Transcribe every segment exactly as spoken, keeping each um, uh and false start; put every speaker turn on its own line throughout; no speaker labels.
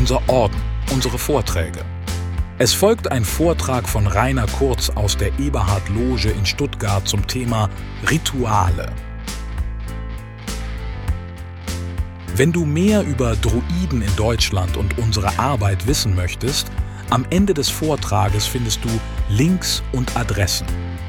unser Orden, unsere Vorträge. Es folgt ein Vortrag von Rainer Kurz aus der Eberhard-Loge in Stuttgart zum Thema Rituale. Wenn du mehr über Druiden in Deutschland und unsere Arbeit wissen möchtest, am Ende des Vortrages findest du Links und Adressen.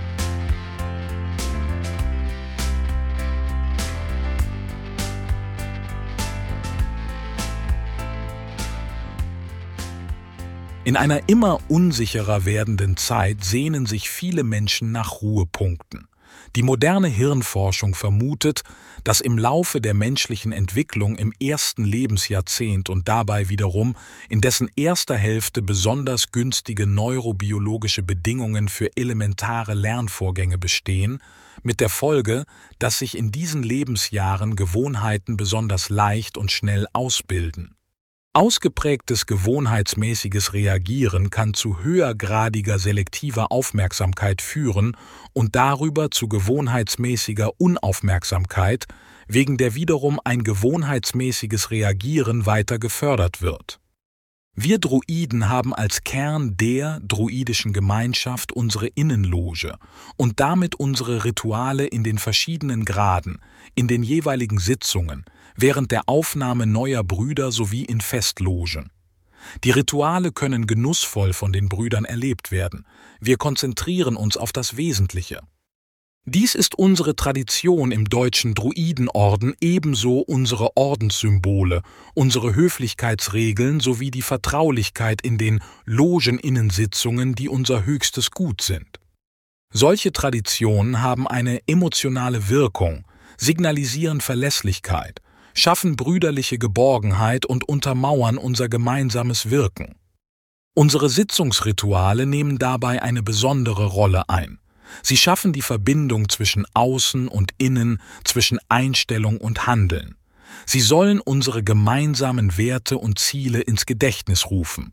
In einer immer unsicherer werdenden Zeit sehnen sich viele Menschen nach Ruhepunkten. Die moderne Hirnforschung vermutet, dass im Laufe der menschlichen Entwicklung im ersten Lebensjahrzehnt und dabei wiederum in dessen erster Hälfte besonders günstige neurobiologische Bedingungen für elementare Lernvorgänge bestehen, mit der Folge, dass sich in diesen Lebensjahren Gewohnheiten besonders leicht und schnell ausbilden. Ausgeprägtes gewohnheitsmäßiges Reagieren kann zu höhergradiger selektiver Aufmerksamkeit führen und darüber zu gewohnheitsmäßiger Unaufmerksamkeit, wegen der wiederum ein gewohnheitsmäßiges Reagieren weiter gefördert wird. Wir Druiden haben als Kern der druidischen Gemeinschaft unsere Innenloge und damit unsere Rituale in den verschiedenen Graden, in den jeweiligen Sitzungen, während der Aufnahme neuer Brüder sowie in Festlogen. Die Rituale können genussvoll von den Brüdern erlebt werden. Wir konzentrieren uns auf das Wesentliche. Dies ist unsere Tradition im deutschen Druidenorden, ebenso unsere Ordenssymbole, unsere Höflichkeitsregeln sowie die Vertraulichkeit in den Logeninnensitzungen, die unser höchstes Gut sind. Solche Traditionen haben eine emotionale Wirkung, signalisieren Verlässlichkeit, schaffen brüderliche Geborgenheit und untermauern unser gemeinsames Wirken. Unsere Sitzungsrituale nehmen dabei eine besondere Rolle ein. Sie schaffen die Verbindung zwischen Außen und Innen, zwischen Einstellung und Handeln. Sie sollen unsere gemeinsamen Werte und Ziele ins Gedächtnis rufen.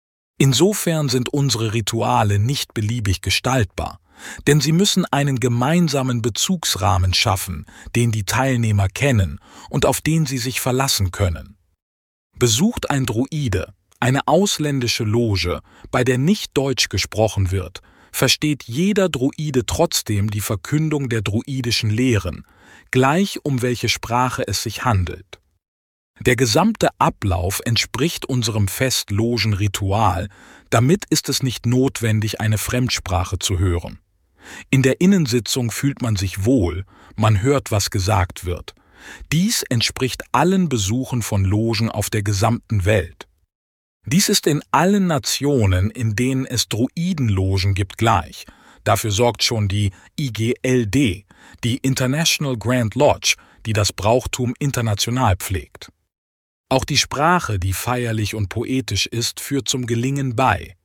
Insofern sind unsere Rituale nicht beliebig gestaltbar, denn sie müssen einen gemeinsamen Bezugsrahmen schaffen, den die Teilnehmer kennen und auf den sie sich verlassen können. Besucht ein Druide eine ausländische Loge, bei der nicht Deutsch gesprochen wird, versteht jeder Druide trotzdem die Verkündung der druidischen Lehren, gleich um welche Sprache es sich handelt. Der gesamte Ablauf entspricht unserem Festlogenritual, damit ist es nicht notwendig, eine Fremdsprache zu hören. In der Innensitzung fühlt man sich wohl, man hört, was gesagt wird. Dies entspricht allen Besuchen von Logen auf der gesamten Welt. Dies ist in allen Nationen, in denen es Druidenlogen gibt, gleich. Dafür sorgt schon die I G L D, die International Grand Lodge, die das Brauchtum international pflegt. Auch die Sprache, die feierlich und poetisch ist, führt zum Gelingen bei.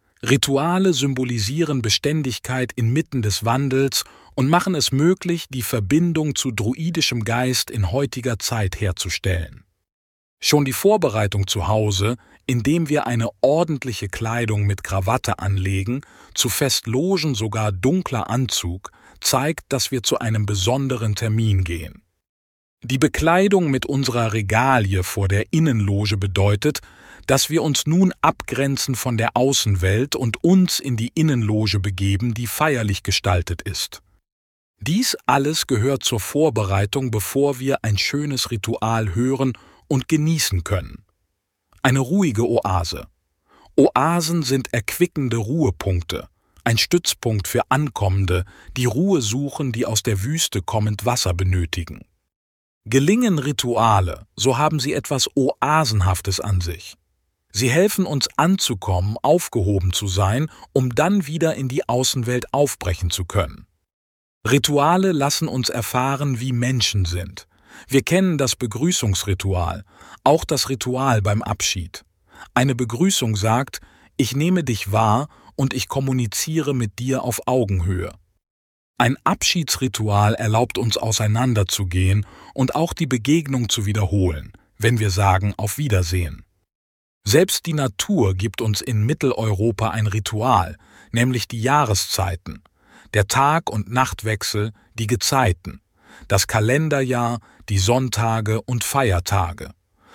Rituale symbolisieren Beständigkeit inmitten des Wandels und machen es möglich, die Verbindung zu druidischem Geist in heutiger Zeit herzustellen. Schon die Vorbereitung zu Hause, indem wir eine ordentliche Kleidung mit Krawatte anlegen, zu Festlogen sogar dunkler Anzug, zeigt, dass wir zu einem besonderen Termin gehen. Die Bekleidung mit unserer Regalie vor der Innenloge bedeutet, dass wir uns nun abgrenzen von der Außenwelt und uns in die Innenloge begeben, die feierlich gestaltet ist. Dies alles gehört zur Vorbereitung, bevor wir ein schönes Ritual hören und genießen können. Eine ruhige Oase. Oasen sind erquickende Ruhepunkte, ein Stützpunkt für Ankommende, die Ruhe suchen, die aus der Wüste kommend Wasser benötigen. Gelingen Rituale, so haben sie etwas Oasenhaftes an sich. Sie helfen uns anzukommen, aufgehoben zu sein, um dann wieder in die Außenwelt aufbrechen zu können. Rituale lassen uns erfahren, wie Menschen sind. Wir kennen das Begrüßungsritual, auch das Ritual beim Abschied. Eine Begrüßung sagt, ich nehme dich wahr und ich kommuniziere mit dir auf Augenhöhe. Ein Abschiedsritual erlaubt uns auseinanderzugehen und auch die Begegnung zu wiederholen, wenn wir sagen auf Wiedersehen. Selbst die Natur gibt uns in Mitteleuropa ein Ritual, nämlich die Jahreszeiten, der Tag- und Nachtwechsel, die Gezeiten, das Kalenderjahr, die Sonntage und Feiertage.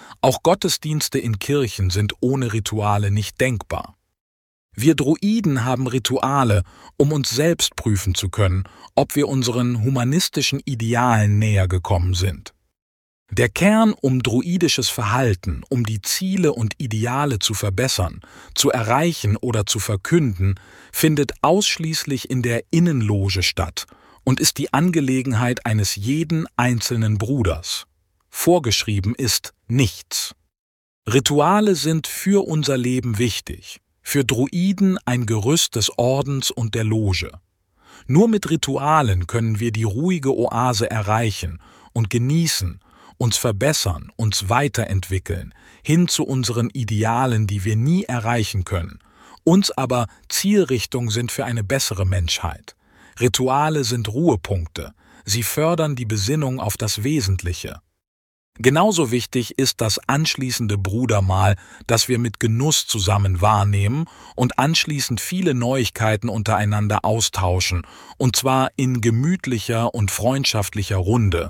Auch Gottesdienste in Kirchen sind ohne Rituale nicht denkbar. Wir Druiden haben Rituale, um uns selbst prüfen zu können, ob wir unseren humanistischen Idealen näher gekommen sind. Der Kern, um druidisches Verhalten, um die Ziele und Ideale zu verbessern, zu erreichen oder zu verkünden, findet ausschließlich in der Innenloge statt und ist die Angelegenheit eines jeden einzelnen Bruders. Vorgeschrieben ist nichts. Rituale sind für unser Leben wichtig, für Druiden ein Gerüst des Ordens und der Loge. Nur mit Ritualen können wir die ruhige Oase erreichen und genießen, uns verbessern, uns weiterentwickeln, hin zu unseren Idealen, die wir nie erreichen können, uns aber Zielrichtung sind für eine bessere Menschheit. Rituale sind Ruhepunkte, sie fördern die Besinnung auf das Wesentliche. Genauso wichtig ist das anschließende Brudermahl, das wir mit Genuss zusammen wahrnehmen und anschließend viele Neuigkeiten untereinander austauschen, und zwar in gemütlicher und freundschaftlicher Runde.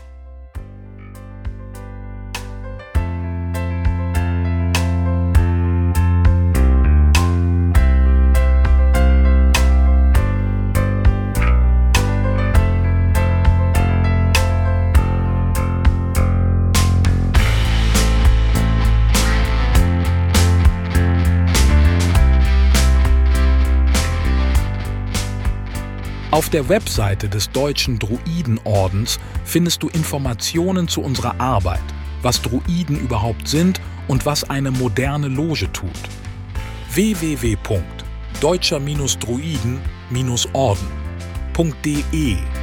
Auf der Webseite des Deutschen Druidenordens findest du Informationen zu unserer Arbeit, was Druiden überhaupt sind und was eine moderne Loge tut. w w w punkt deutscher Druiden Orden punkt de